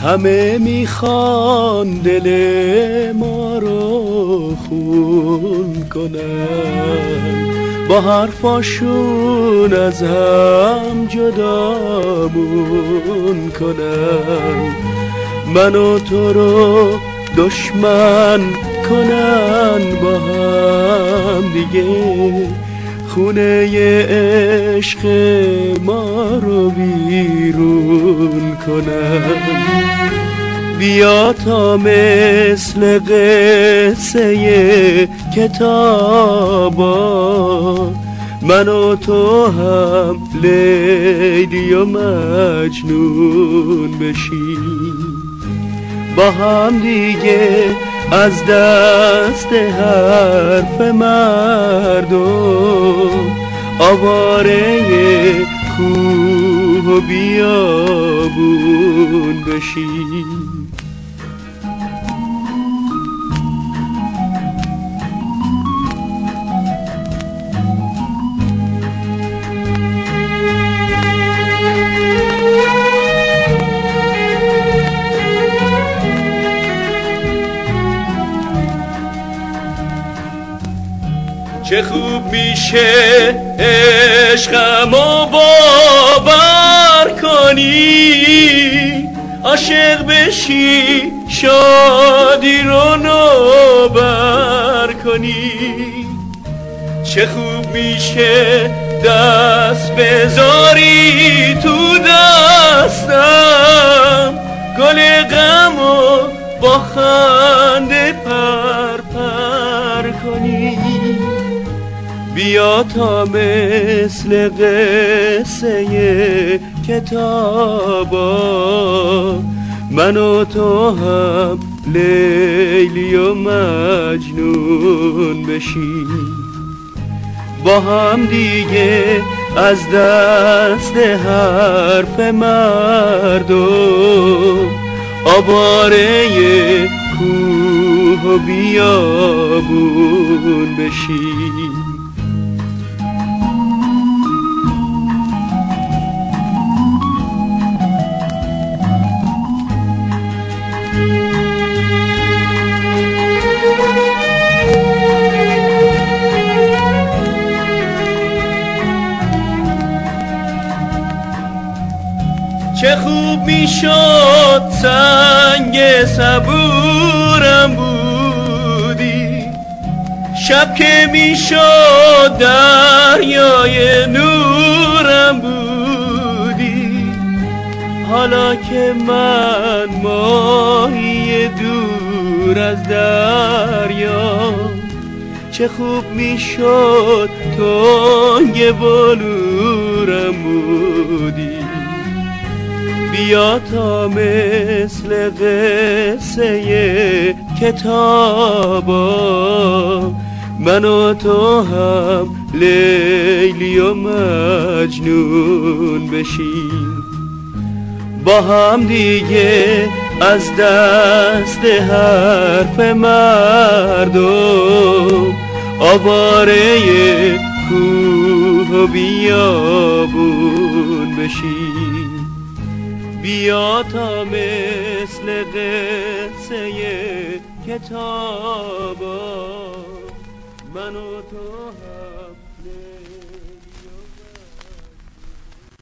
همه میخوان دل ما رو خون کنن، با حرفاشون از هم جدامون کنن، من و تو رو دشمن کنن با هم دیگه، خونه عشق ما رو بیرون کنن. بیا تا مثل قصه کتابا من و تو هم لیلی و مجنون بشیم، با هم دیگه از دست حرف مردم آواره کوه و بیابون بشیم. چه خوب میشه عشقمو باور کنی، عاشق بشی شادی رو نوبر کنی. چه خوب میشه دست بذاری تو دستم، گل غمو با خنده پر پر کنی. بیا تا مثل قصه کتابا من و تو هم لیلی و مجنون بشیم، با هم دیگه از دست حرف مردم آواره کوه و بیابون بشیم. چه خوب میشد سنگ صبورم بودی، شب که میشد دریای نورم بودی. حالا که من ماهی دور از دریا، چه خوب میشد تنگ بلورم بودی. بیا تا مثل قصه کتابا من و تو هم لیلی و مجنون بشیم، با هم دیگه از دست حرف مردم آواره کوه و بیابون بشیم. بیا تا مثل قصه کتابا من و تو هم